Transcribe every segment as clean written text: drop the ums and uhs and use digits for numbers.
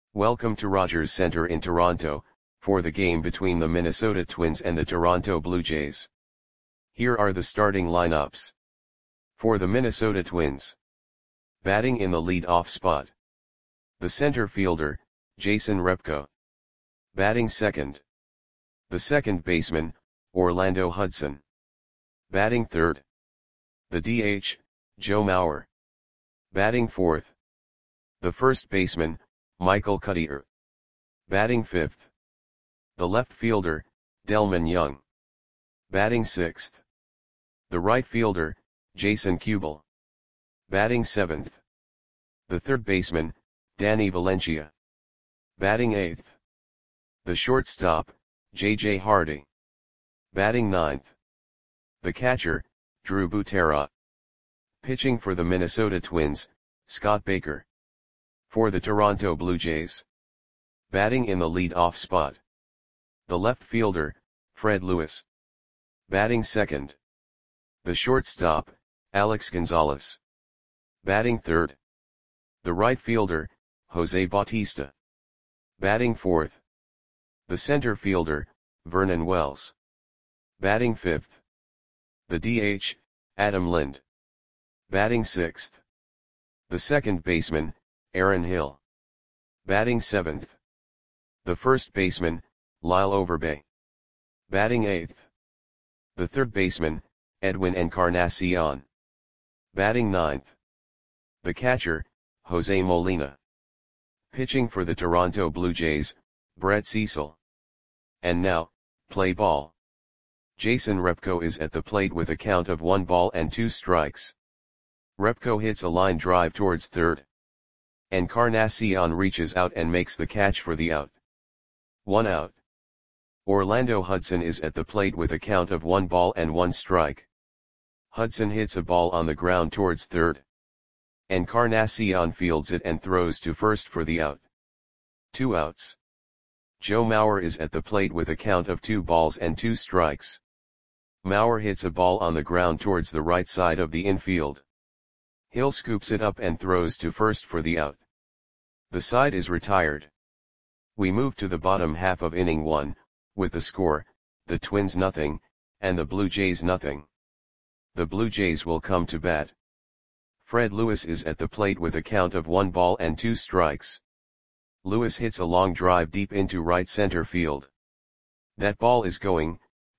Welcome to Rogers Centre in Toronto, for the game between the Minnesota Twins and the Toronto Blue Jays. Here are the starting lineups. For the Minnesota Twins. Batting in the lead-off spot. The center fielder, Jason Repko. Batting second. The second baseman, Orlando Hudson. Batting third. The DH, Joe Mauer. Batting fourth. The first baseman, Michael Cuddyer. Batting fifth. The left fielder, Delmon Young. Batting sixth. The right fielder, Jason Kubel. Batting seventh. The third baseman, Danny Valencia. Batting eighth. The shortstop, J.J. Hardy. Batting ninth. The catcher, Drew Butera. Pitching for the Minnesota Twins, Scott Baker. For the Toronto Blue Jays. Batting in the lead-off spot. The left fielder, Fred Lewis. Batting second. The shortstop, Alex Gonzalez. Batting third. The right fielder, Jose Bautista. Batting fourth. The center fielder, Vernon Wells. Batting fifth. The DH, Adam Lind. Batting sixth. The second baseman, Aaron Hill. Batting seventh. The first baseman, Lyle Overbay. Batting eighth. The third baseman, Edwin Encarnacion. Batting ninth. The catcher, Jose Molina. Pitching for the Toronto Blue Jays, Brett Cecil. And now, play ball. Jason Repko is at the plate with a count of 1 ball and 2 strikes. Repko hits a line drive towards third. Encarnacion reaches out and makes the catch for the out. 1 out. Orlando Hudson is at the plate with a count of 1 ball and 1 strike. Hudson hits a ball on the ground towards third. Encarnacion fields it and throws to first for the out. 2 outs. Joe Mauer is at the plate with a count of 2 balls and 2 strikes. Mauer hits a ball on the ground towards the right side of the infield. Hill scoops it up and throws to first for the out. The side is retired. We move to the bottom half of inning 1, with the score, the Twins nothing, and the Blue Jays nothing. The Blue Jays will come to bat. Fred Lewis is at the plate with a count of 1 ball and 2 strikes. Lewis hits a long drive deep into right center field. That ball is going,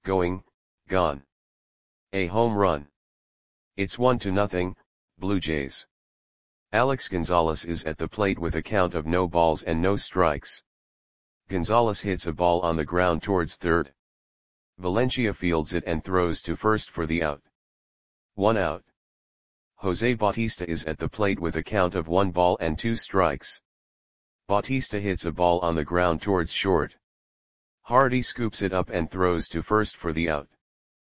gone. A home run. It's 1-0, Blue Jays. Alex Gonzalez is at the plate with a count of no balls and no strikes. Gonzalez hits a ball on the ground towards third. Valencia fields it and throws to first for the out. 1 out. Jose Bautista is at the plate with a count of 1 ball and 2 strikes. Bautista hits a ball on the ground towards short. Hardy scoops it up and throws to first for the out.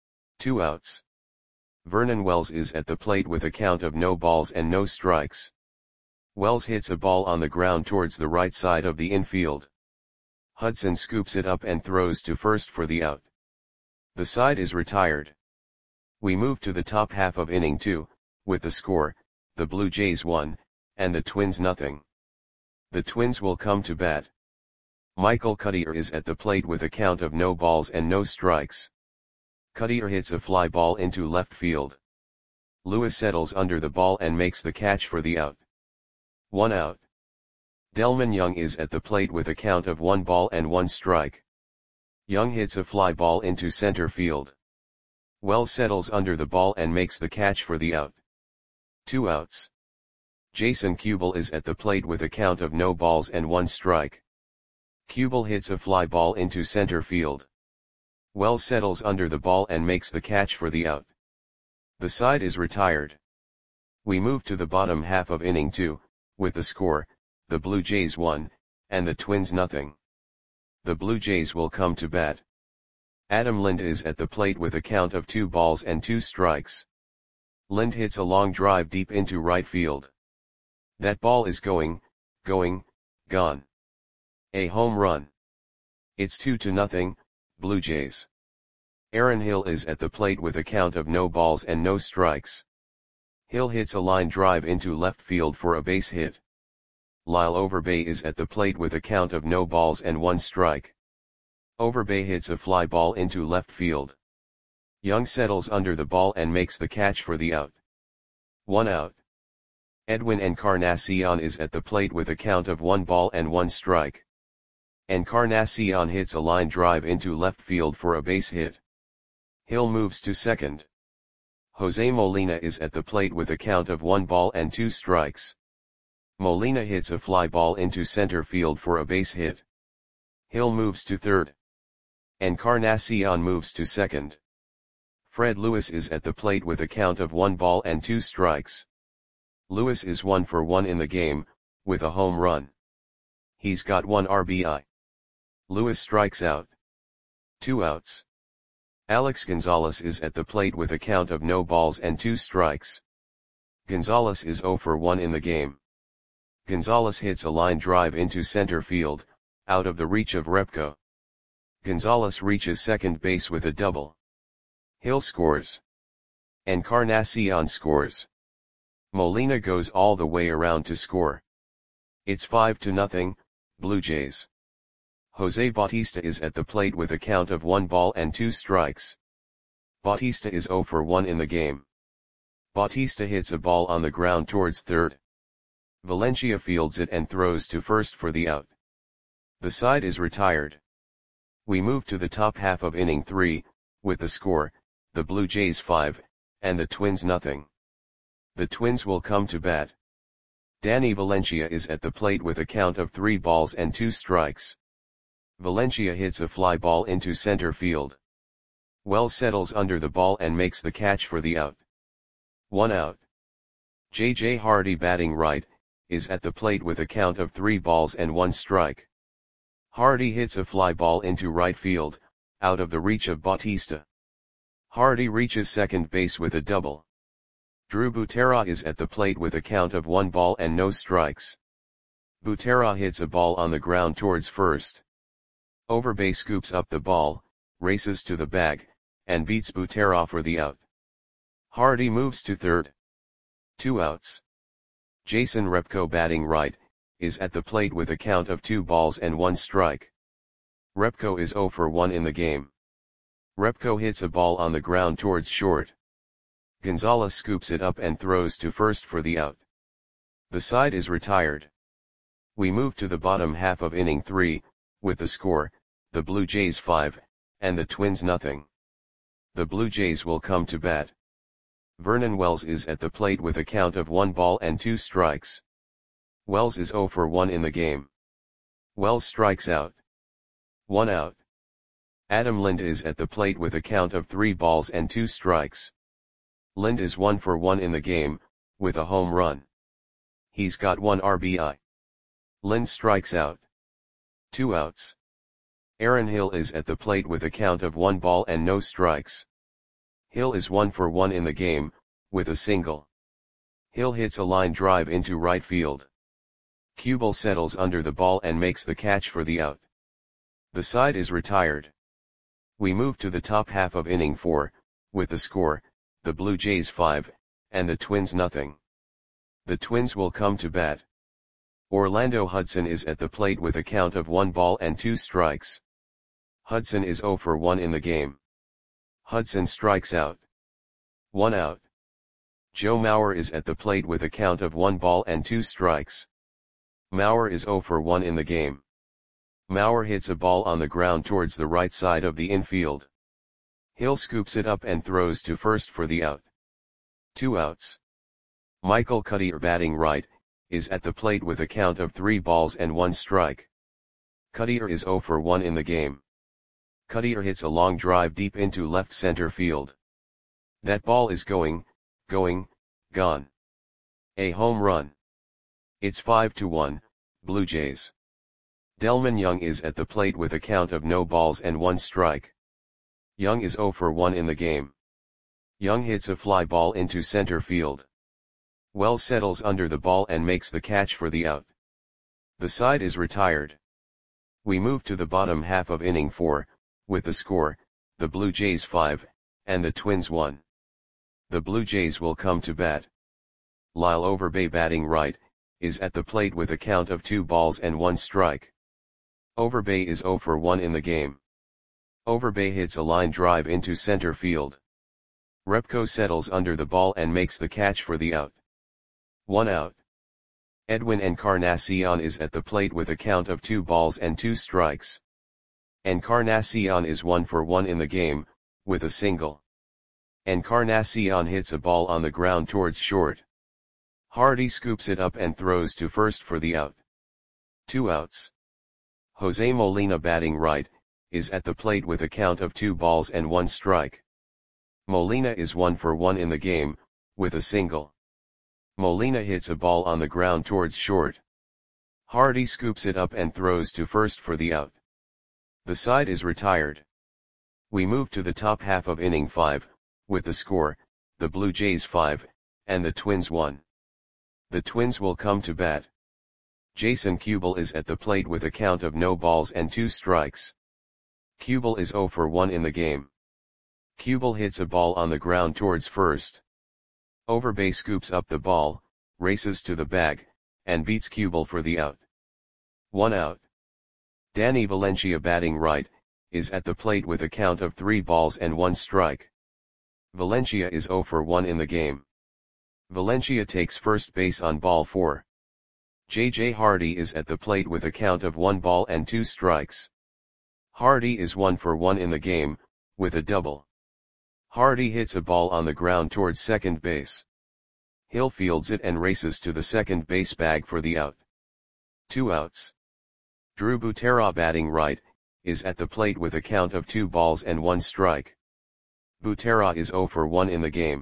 2 outs. Vernon Wells is at the plate with a count of no balls and no strikes. Wells hits a ball on the ground towards the right side of the infield. Hudson scoops it up and throws to first for the out. The side is retired. We move to the top half of inning 2, with the score, the Blue Jays 1, and the Twins nothing. The Twins will come to bat. Michael Cuddyer is at the plate with a count of no balls and no strikes. Cuddyer hits a fly ball into left field. Lewis settles under the ball and makes the catch for the out. 1 out. Delmon Young is at the plate with a count of 1 ball and 1 strike. Young hits a fly ball into center field. Wells settles under the ball and makes the catch for the out. 2 outs. Jason Kubel is at the plate with a count of no balls and 1 strike. Kubel hits a fly ball into center field. Wells settles under the ball and makes the catch for the out. The side is retired. We move to the bottom half of inning 2, with the score, the Blue Jays 1, and the Twins nothing. The Blue Jays will come to bat. Adam Lind is at the plate with a count of 2 balls and 2 strikes. Lind hits a long drive deep into right field. That ball is going, gone. A home run. It's 2-0, Blue Jays. Aaron Hill is at the plate with a count of no balls and no strikes. Hill hits a line drive into left field for a base hit. Lyle Overbay is at the plate with a count of no balls and 1 strike. Overbay hits a fly ball into left field. Young settles under the ball and makes the catch for the out. 1 out. Edwin Encarnacion is at the plate with a count of 1 ball and 1 strike. Encarnacion hits a line drive into left field for a base hit. Hill moves to second. Jose Molina is at the plate with a count of 1 ball and 2 strikes. Molina hits a fly ball into center field for a base hit. Hill moves to third. Encarnacion moves to second. Fred Lewis is at the plate with a count of 1 ball and 2 strikes. Lewis is 1 for 1 in the game, with a home run. He's got 1 RBI. Lewis strikes out. 2 outs. Alex Gonzalez is at the plate with a count of no balls and 2 strikes. Gonzalez is 0 for 1 in the game. Gonzalez hits a line drive into center field, out of the reach of Repko. Gonzalez reaches second base with a double. Hill scores. Encarnacion scores. Molina goes all the way around to score. It's 5-0, Blue Jays. Jose Bautista is at the plate with a count of 1 ball and 2 strikes. Bautista is 0 for 1 in the game. Bautista hits a ball on the ground towards third. Valencia fields it and throws to first for the out. The side is retired. We move to the top half of inning 3, with the score, the Blue Jays 5, and the Twins nothing. The Twins will come to bat. Danny Valencia is at the plate with a count of 3 balls and 2 strikes. Valencia hits a fly ball into center field. Wells settles under the ball and makes the catch for the out. 1 out. J.J. Hardy batting right, is at the plate with a count of 3 balls and 1 strike. Hardy hits a fly ball into right field, out of the reach of Bautista. Hardy reaches second base with a double. Drew Butera is at the plate with a count of 1 ball and no strikes. Butera hits a ball on the ground towards first. Overbay scoops up the ball, races to the bag, and beats Butera for the out. Hardy moves to third. 2 outs. Jason Repko batting right, is at the plate with a count of 2 balls and 1 strike. Repko is 0 for 1 in the game. Repko hits a ball on the ground towards short. Gonzalez scoops it up and throws to first for the out. The side is retired. We move to the bottom half of inning 3, with the score, the Blue Jays 5, and the Twins nothing. The Blue Jays will come to bat. Vernon Wells is at the plate with a count of 1 ball and 2 strikes. Wells is 0 for 1 in the game. Wells strikes out. 1 out. Adam Lind is at the plate with a count of 3 balls and 2 strikes. Lind is 1 for 1 in the game, with a home run. He's got 1 RBI. Lind strikes out. 2 outs. Aaron Hill is at the plate with a count of 1 ball and no strikes. Hill is 1 for 1 in the game, with a single. Hill hits a line drive into right field. Kubel settles under the ball and makes the catch for the out. The side is retired. We move to the top half of inning 4, with the score, the Blue Jays 5, and the Twins nothing. The Twins will come to bat. Orlando Hudson is at the plate with a count of 1 ball and 2 strikes. Hudson is 0 for 1 in the game. Hudson strikes out. 1 out. Joe Mauer is at the plate with a count of 1 ball and 2 strikes. Mauer is 0 for 1 in the game. Mauer hits a ball on the ground towards the right side of the infield. Hill scoops it up and throws to first for the out. 2 outs. Michael Cuddyer batting right, is at the plate with a count of 3 balls and 1 strike. Cuddyer is 0 for 1 in the game. Cuddyer hits a long drive deep into left center field. That ball is gone. A home run. It's 5-1, Blue Jays. Delmon Young is at the plate with a count of no balls and 1 strike. Young is 0 for 1 in the game. Young hits a fly ball into center field. Wells settles under the ball and makes the catch for the out. The side is retired. We move to the bottom half of inning 4, with the score, the Blue Jays 5, and the Twins 1. The Blue Jays will come to bat. Lyle Overbay batting right, is at the plate with a count of 2 balls and 1 strike. Overbay is 0 for 1 in the game. Overbay hits a line drive into center field. Repko settles under the ball and makes the catch for the out. 1 out. Edwin Encarnacion is at the plate with a count of 2 balls and 2 strikes. Encarnacion is 1 for 1 in the game, with a single. Encarnacion hits a ball on the ground towards short. Hardy scoops it up and throws to first for the out. 2 outs. Jose Molina, batting right, is at the plate with a count of 2 balls and 1 strike. Molina is 1 for 1 in the game, with a single. Molina hits a ball on the ground towards short. Hardy scoops it up and throws to first for the out. The side is retired. We move to the top half of inning 5, with the score, the Blue Jays 5, and the Twins 1. The Twins will come to bat. Jason Kubel is at the plate with a count of no balls and 2 strikes. Kubel is 0 for 1 in the game. Kubel hits a ball on the ground towards first. Overbay scoops up the ball, races to the bag, and beats Kubel for the out. 1 out. Danny Valencia, batting right, is at the plate with a count of 3 balls and 1 strike. Valencia is 0 for 1 in the game. Valencia takes first base on ball 4. J.J. Hardy is at the plate with a count of 1 ball and 2 strikes. Hardy is 1 for 1 in the game, with a double. Hardy hits a ball on the ground towards second base. Hill fields it and races to the second base bag for the out. 2 outs. Drew Butera, batting right, is at the plate with a count of 2 balls and 1 strike. Butera is 0 for 1 in the game.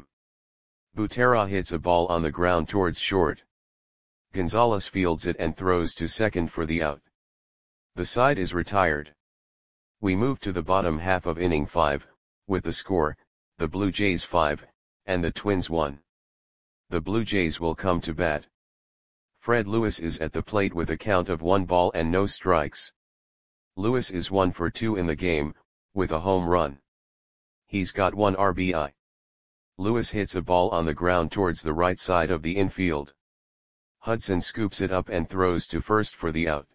Butera hits a ball on the ground towards short. Gonzalez fields it and throws to second for the out. The side is retired. We move to the bottom half of inning 5, with the score, the Blue Jays 5, and the Twins 1. The Blue Jays will come to bat. Fred Lewis is at the plate with a count of 1 ball and no strikes. Lewis is 1 for 2 in the game, with a home run. He's got 1 RBI. Lewis hits a ball on the ground towards the right side of the infield. Hudson scoops it up and throws to first for the out.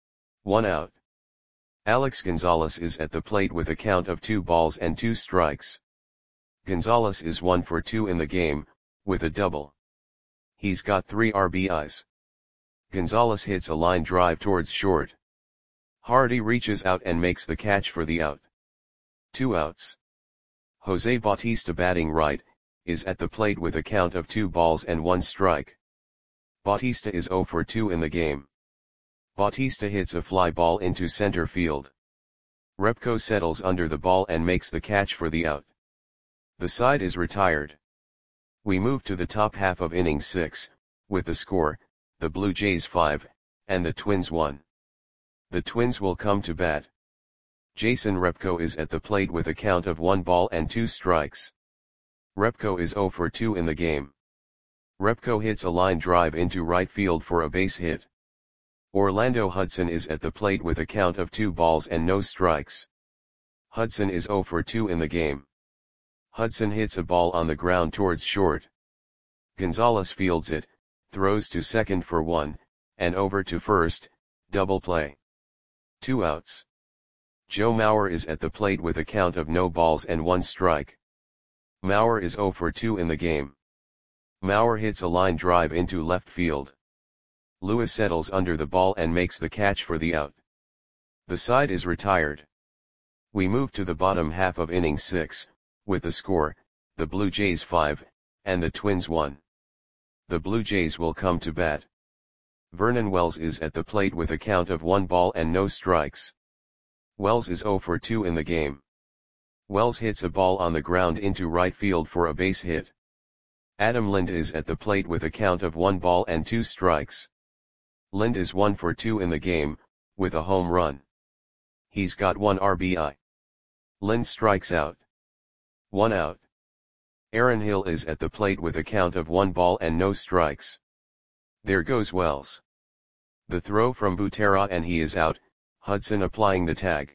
1 out. Alex Gonzalez is at the plate with a count of 2 balls and 2 strikes. Gonzalez is 1 for 2 in the game, with a double. He's got 3 RBIs. Gonzalez hits a line drive towards short. Hardy reaches out and makes the catch for the out. 2 outs. Jose Bautista, batting right, is at the plate with a count of 2 balls and 1 strike. Bautista is 0 for 2 in the game. Bautista hits a fly ball into center field. Repko settles under the ball and makes the catch for the out. The side is retired. We move to the top half of inning 6, with the score, the Blue Jays 5, and the Twins 1. The Twins will come to bat. Jason Repko is at the plate with a count of 1 ball and 2 strikes. Repko is 0 for 2 in the game. Repko hits a line drive into right field for a base hit. Orlando Hudson is at the plate with a count of 2 balls and no strikes. Hudson is 0 for 2 in the game. Hudson hits a ball on the ground towards short. Gonzalez fields it, throws to second for 1, and over to first, double play. 2 outs. Joe Mauer is at the plate with a count of no balls and 1 strike. Mauer is 0 for 2 in the game. Mauer hits a line drive into left field. Lewis settles under the ball and makes the catch for the out. The side is retired. We move to the bottom half of inning 6, with the score, the Blue Jays 5, and the Twins 1. The Blue Jays will come to bat. Vernon Wells is at the plate with a count of 1 ball and no strikes. Wells is 0 for 2 in the game. Wells hits a ball on the ground into right field for a base hit. Adam Lind is at the plate with a count of 1 ball and 2 strikes. Lind is 1 for 2 in the game, with a home run. He's got 1 RBI. Lind strikes out. 1 out. Aaron Hill is at the plate with a count of 1 ball and no strikes. There goes Wells. The throw from Butera and he is out, Hudson applying the tag.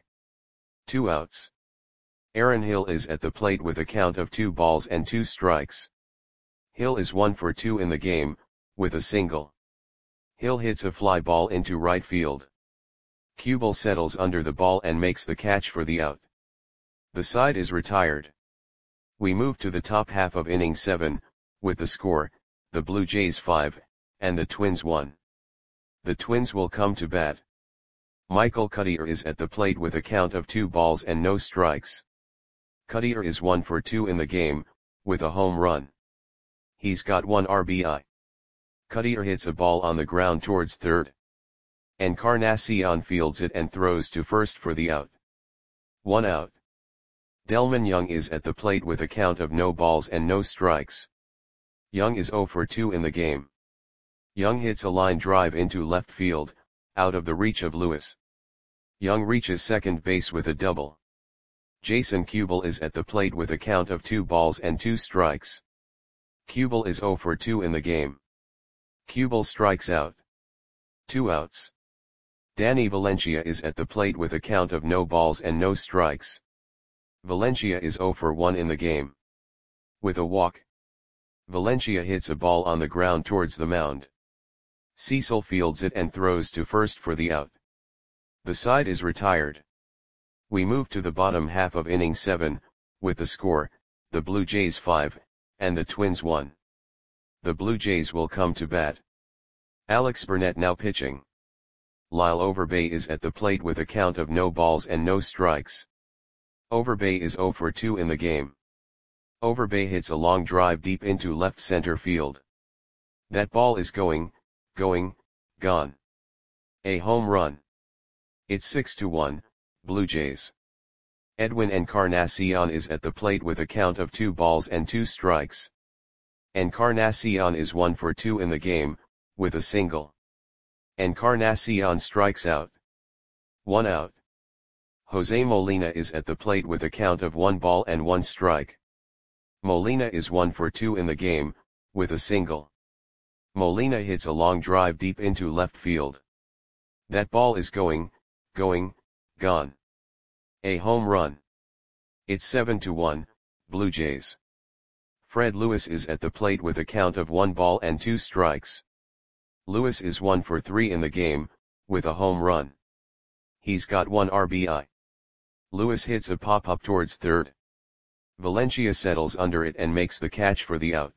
2 outs. Aaron Hill is at the plate with a count of 2 balls and 2 strikes. Hill is 1 for 2 in the game, with a single. Hill hits a fly ball into right field. Kubel settles under the ball and makes the catch for the out. The side is retired. We move to the top half of inning 7, with the score, the Blue Jays 5, and the Twins 1. The Twins will come to bat. Michael Cuddyer is at the plate with a count of 2 balls and no strikes. Cuddyer is 1 for 2 in the game, with a home run. He's got 1 RBI. Cuddyer hits a ball on the ground towards third. Encarnacion fields it and throws to first for the out. 1 out. Delmon Young is at the plate with a count of no balls and no strikes. Young is 0 for 2 in the game. Young hits a line drive into left field, out of the reach of Lewis. Young reaches second base with a double. Jason Kubel is at the plate with a count of 2 balls and 2 strikes. Kubel is 0 for 2 in the game. Kubel strikes out. 2 outs. Danny Valencia is at the plate with a count of no balls and no strikes. Valencia is 0 for 1 in the game. With a walk. Valencia hits a ball on the ground towards the mound. Cecil fields it and throws to first for the out. The side is retired. We move to the bottom half of inning 7, with the score, the Blue Jays 5, and the Twins 1. The Blue Jays will come to bat. Alex Burnett now pitching. Lyle Overbay is at the plate with a count of no balls and no strikes. Overbay is 0 for 2 in the game. Overbay hits a long drive deep into left center field. That ball is going, gone. A home run. It's 6-1, Blue Jays. Edwin Encarnacion is at the plate with a count of 2 balls and 2 strikes. Encarnacion is 1 for 2 in the game, with a single. Encarnacion strikes out. 1 out. Jose Molina is at the plate with a count of 1 ball and 1 strike. Molina is 1 for 2 in the game, with a single. Molina hits a long drive deep into left field. That ball is going, gone. A home run. It's 7-1, Blue Jays. Fred Lewis is at the plate with a count of 1 ball and 2 strikes. Lewis is 1 for 3 in the game, with a home run. He's got 1 RBI. Lewis hits a pop-up towards third. Valencia settles under it and makes the catch for the out.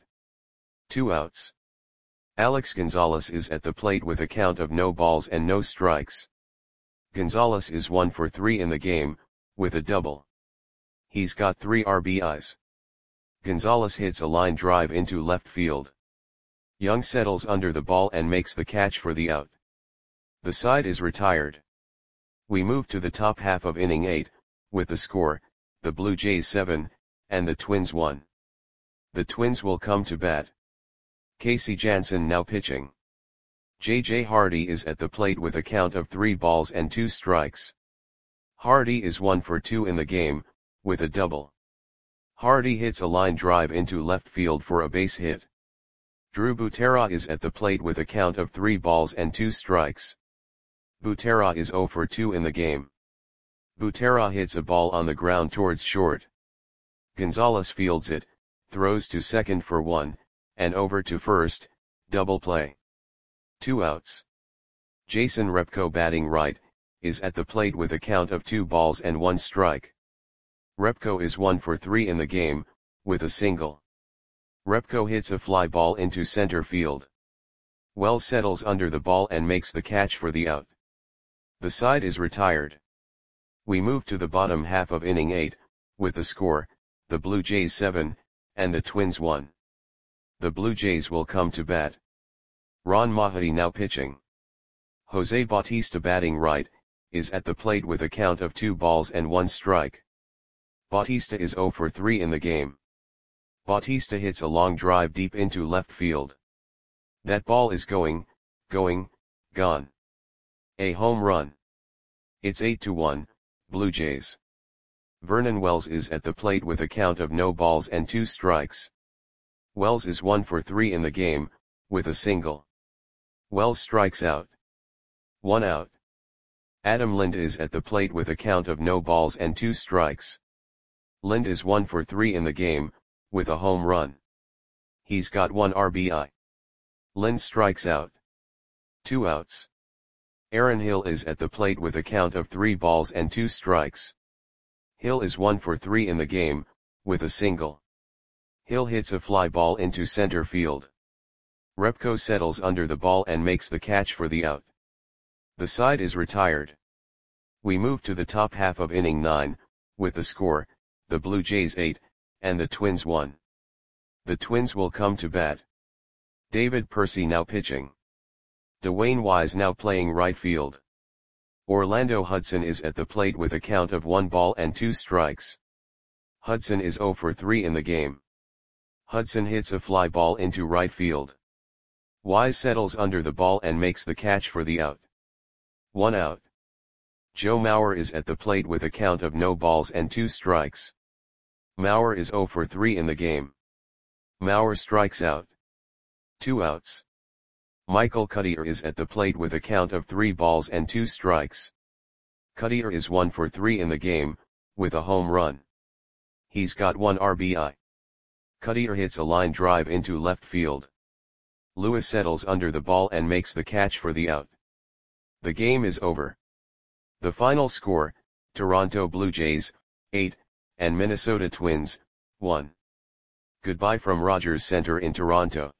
2 outs. Alex Gonzalez is at the plate with a count of no balls and no strikes. Gonzalez is 1 for 3 in the game, with a double. He's got 3 RBIs. Gonzalez hits a line drive into left field. Young settles under the ball and makes the catch for the out. The side is retired. We move to the top half of inning 8, with the score, the Blue Jays 7, and the Twins 1. The Twins will come to bat. Casey Janssen now pitching. J.J. Hardy is at the plate with a count of 3 balls and 2 strikes. Hardy is 1 for 2 in the game, with a double. Hardy hits a line drive into left field for a base hit. Drew Butera is at the plate with a count of 3 balls and 2 strikes. Butera is 0 for 2 in the game. Butera hits a ball on the ground towards short. Gonzalez fields it, throws to second for 1, and over to first, double play. 2 outs. Jason Repko batting right, is at the plate with a count of 2 balls and 1 strike. Repko is 1 for 3 in the game, with a single. Repko hits a fly ball into center field. Wells settles under the ball and makes the catch for the out. The side is retired. We move to the bottom half of inning 8, with the score, the Blue Jays 7, and the Twins 1. The Blue Jays will come to bat. Ron Mahadi now pitching. Jose Bautista batting right, is at the plate with a count of 2 balls and 1 strike. Bautista is 0 for 3 in the game. Bautista hits a long drive deep into left field. That ball is going, gone. A home run. It's 8-1, Blue Jays. Vernon Wells is at the plate with a count of no balls and 2 strikes. Wells is 1 for 3 in the game, with a single. Wells strikes out. 1 out. Adam Lind is at the plate with a count of no balls and 2 strikes. Lind is 1 for 3 in the game, with a home run. He's got 1 RBI. Lind strikes out. 2 outs. Aaron Hill is at the plate with a count of 3 balls and 2 strikes. Hill is 1 for 3 in the game, with a single. Hill hits a fly ball into center field. Repko settles under the ball and makes the catch for the out. The side is retired. We move to the top half of inning 9, with the score, the Blue Jays 8, and the Twins 1. The Twins will come to bat. David Percy now pitching. Dwayne Wise now playing right field. Orlando Hudson is at the plate with a count of 1 ball and 2 strikes. Hudson is 0 for 3 in the game. Hudson hits a fly ball into right field. Wise settles under the ball and makes the catch for the out. 1 out. Joe Mauer is at the plate with a count of no balls and 2 strikes. Mauer is 0 for 3 in the game. Mauer strikes out. 2 outs. Michael Cuddyer is at the plate with a count of 3 balls and 2 strikes. Cuddyer is 1 for 3 in the game, with a home run. He's got 1 RBI. Cuddyer hits a line drive into left field. Lewis settles under the ball and makes the catch for the out. The game is over. The final score, Toronto Blue Jays, 8, and Minnesota Twins, 1. Goodbye from Rogers Center in Toronto.